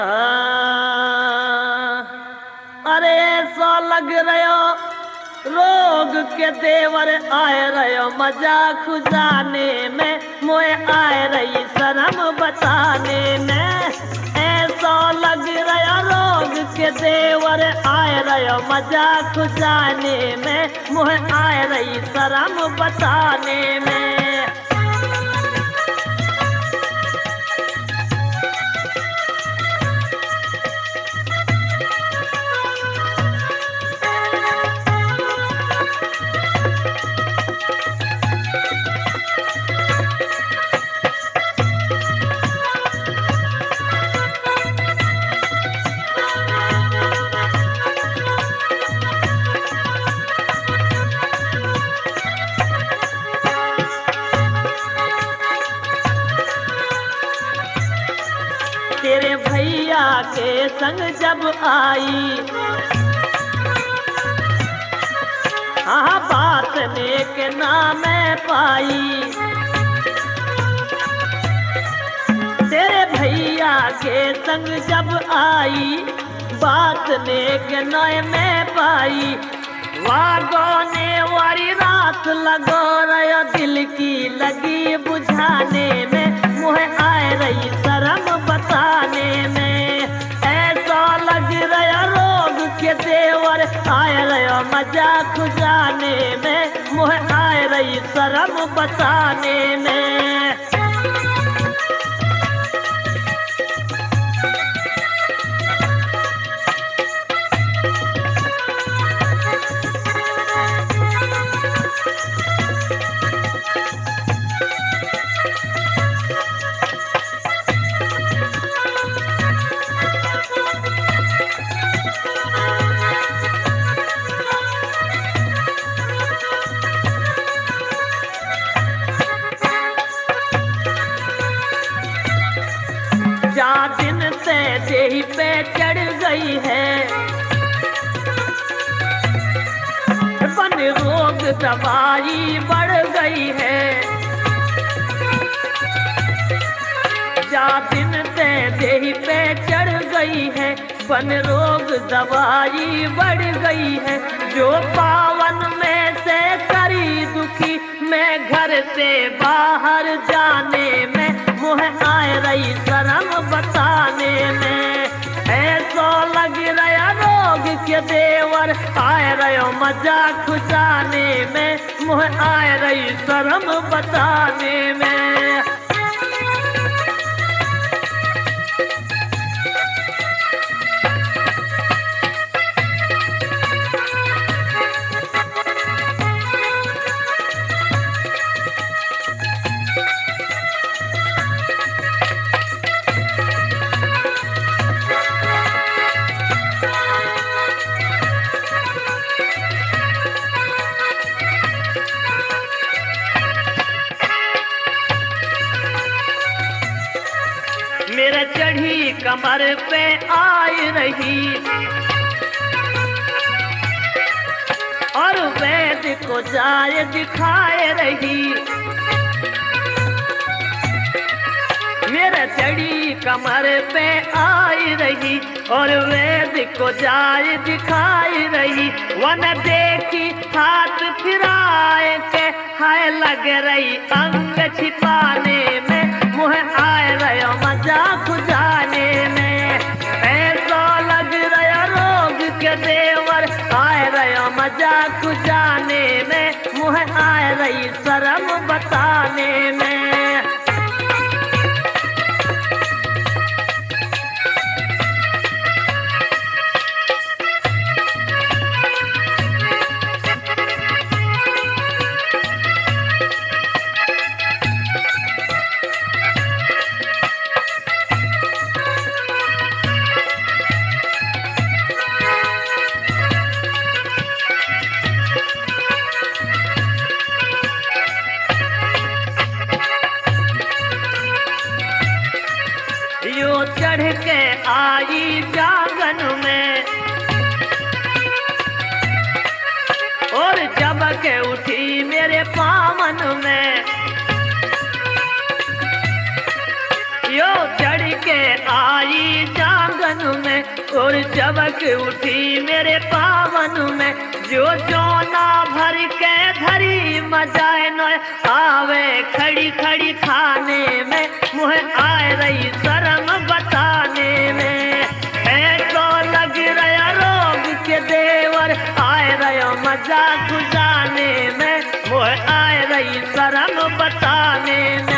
अरे ऐसा लग रहा रोग के देवर आए रहो मजा खुजाने में, मोए आए रही शर्म बताने में। ऐसा लग रहा रोग के देवर आए रहो मजा खुजाने में, मोए आए रही शर्म बताने में। तेरे भैया के संग जब आई, हाँ बात नेक नाम पाई। तेरे भैया के संग जब आई, बात नेक नाम पाई। वागोने वाली रात लगो रहा दिल की लगी बुझाने में, मुझे आए रही शर्म बताने में। ऐसा लग रहा रोग के देवर आए रहा मजा खुजाने में, मुझे आए रही शर्म बताने में। जा दिन से देही पे चढ़ गई है, बन रोग दवाई बढ़ गई है। जा दिन से देही पे चढ़ गई है, बन रोग दवाई बढ़ गई है। जो पावन में से करी दुखी, मैं घर से बाहर जाने में, मुझे आए रही शर्म बताने में। ऐसा लग रहा रोग के देवर आए रहो मजा खुजाने में, मुझे आए रही शर्म बताने में। मेरे चढ़ी कमर पे आई रही, और वैद को जाय दिखाए रही। मेरे चढ़ी कमर पे आई रही, और वैद को जाय दिखाई रही। वन देखी हाथ फिराए के, हाय लग रही अंग छिपाने में, मुझे आए रहो मजा खुजाने में। ऐसा लग रहा रोग के देवर आए रहो मजा खुजाने में, मुझे आए रही शर्म बताने में। यो चढ़ के आई जागन में, और जब के उठी मेरे पावन में। यो चढ़ के आई जागन सावन में और चबक उठी मेरे पावन में, जो जोना भर के धरी मजाए न आवे खड़ी खड़ी खाने में, मुझे आए रही शर्म बताने में। ऐसो लग रहा रोग के देवर आए रहे मजाक गुजाने में, मुझे आए रही शर्म बताने में।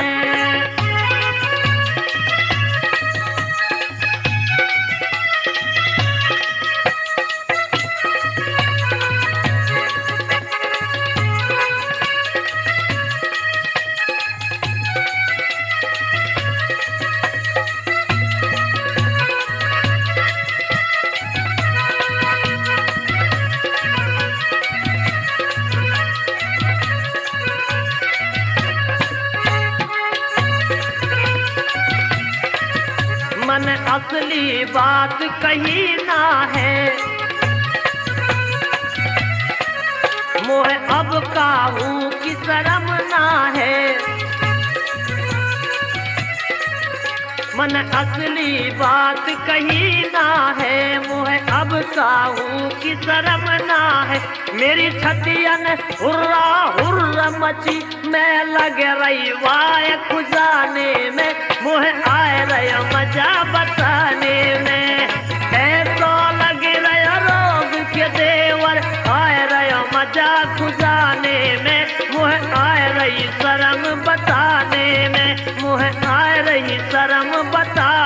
मन असली बात कही ना है, मोह अब काहू की शर्म ना है। मन असली बात कही ना है, मोह अब काहू की शर्म ना है। मेरी छतियन हुर्रा हुर्रा मची, मैं लग रही वाय खुजाने में, मुझे आए रहे मजा बताने में।